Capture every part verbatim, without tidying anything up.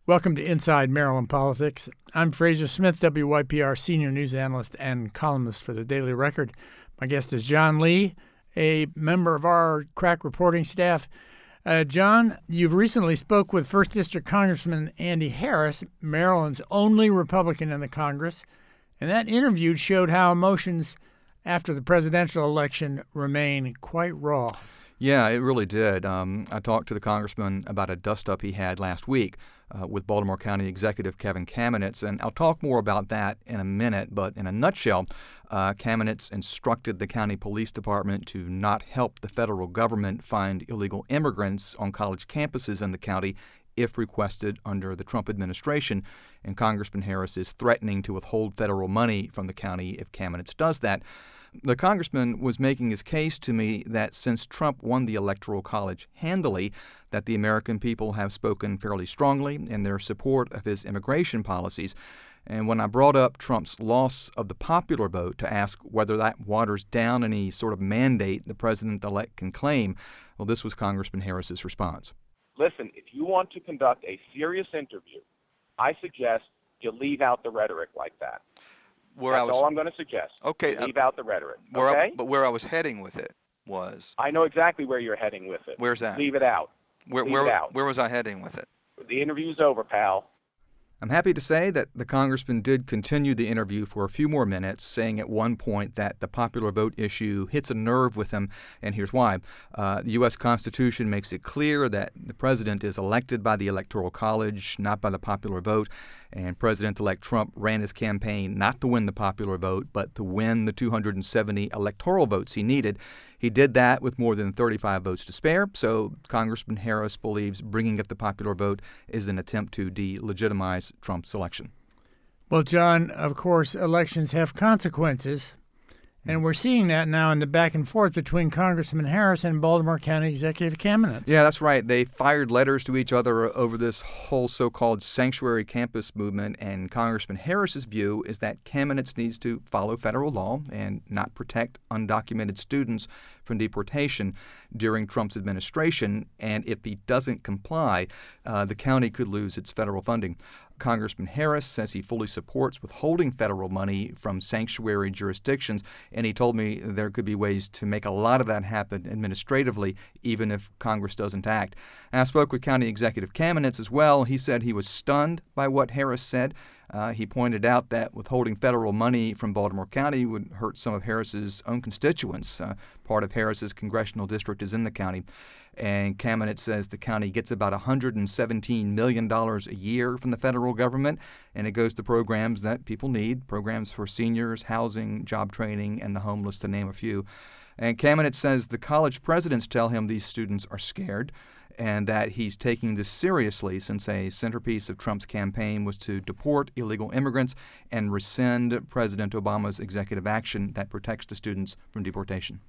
Welcome to Inside Maryland Politics. I'm Fraser Smith, W Y P R senior news analyst and columnist for the Daily Record. My guest is John Lee, a member of our crack reporting staff. Uh, John, you've recently spoke with first District Congressman Andy Harris, Maryland's only Republican in the Congress, and that interview showed how emotions after the presidential election remain quite raw. Yeah, it really did. Um, I talked to the congressman about a dust-up he had last week uh, with Baltimore County Executive Kevin Kamenetz, and I'll talk more about that in a minute. But in a nutshell, uh, Kamenetz instructed the county police department to not help the federal government find illegal immigrants on college campuses in the county if requested under the Trump administration. And Congressman Harris is threatening to withhold federal money from the county if Kamenetz does that. The congressman was making his case to me that since Trump won the Electoral College handily, that the American people have spoken fairly strongly in their support of his immigration policies. And when I brought up Trump's loss of the popular vote to ask whether that waters down any sort of mandate the president-elect can claim, well, this was Congressman Harris's response. Listen, if you want to conduct a serious interview, I suggest you leave out the rhetoric like that. Where That's I was, all I'm going to suggest. Okay. Leave uh, out the rhetoric. Where okay? I, but where I was heading with it was... I know exactly where you're heading with it. Where's that? Leave it out. Where, Leave where, it out. Where was I heading with it? The interview's over, pal. I'm happy to say that the congressman did continue the interview for a few more minutes, saying at one point that the popular vote issue hits a nerve with him, and here's why. Uh, the U S Constitution makes it clear that the president is elected by the Electoral College, not by the popular vote, and President-elect Trump ran his campaign not to win the popular vote, but to win the two hundred seventy electoral votes he needed. He did that with more than thirty-five votes to spare, so Congressman Harris believes bringing up the popular vote is an attempt to delegitimize Trump's election. Well, John, of course, elections have consequences, and we're seeing that now in the back and forth between Congressman Harris and Baltimore County Executive Kamenetz. Yeah, that's right. They fired letters to each other over this whole so-called sanctuary campus movement, and Congressman Harris's view is that Kamenetz needs to follow federal law and not protect undocumented students from deportation during Trump's administration, and if he doesn't comply, uh, the county could lose its federal funding. Congressman Harris says he fully supports withholding federal money from sanctuary jurisdictions, and he told me there could be ways to make a lot of that happen administratively, even if Congress doesn't act. And I spoke with County Executive Kamenetz as well. He said he was stunned by what Harris said. Uh, he pointed out that withholding federal money from Baltimore County would hurt some of Harris's own constituents. Uh, part of Harris's congressional district is in the county. And Kamenetz says the county gets about one hundred seventeen million dollars a year from the federal government, and it goes to programs that people need, programs for seniors, housing, job training, and the homeless, to name a few. And Kamenetz says the college presidents tell him these students are scared, and that he's taking this seriously since a centerpiece of Trump's campaign was to deport illegal immigrants and rescind President Obama's executive action that protects the students from deportation.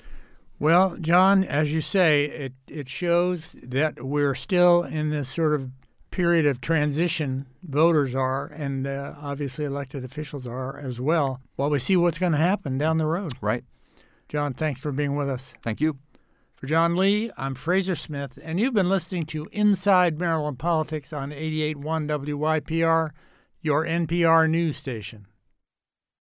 Well, John, as you say, it, it shows that we're still in this sort of period of transition. Voters are, and uh, obviously elected officials are as well, while we see what's going to happen down the road. Right. John, thanks for being with us. Thank you. For John Lee, I'm Fraser Smith, and you've been listening to Inside Maryland Politics on eighty-eight point one W Y P R, your N P R news station.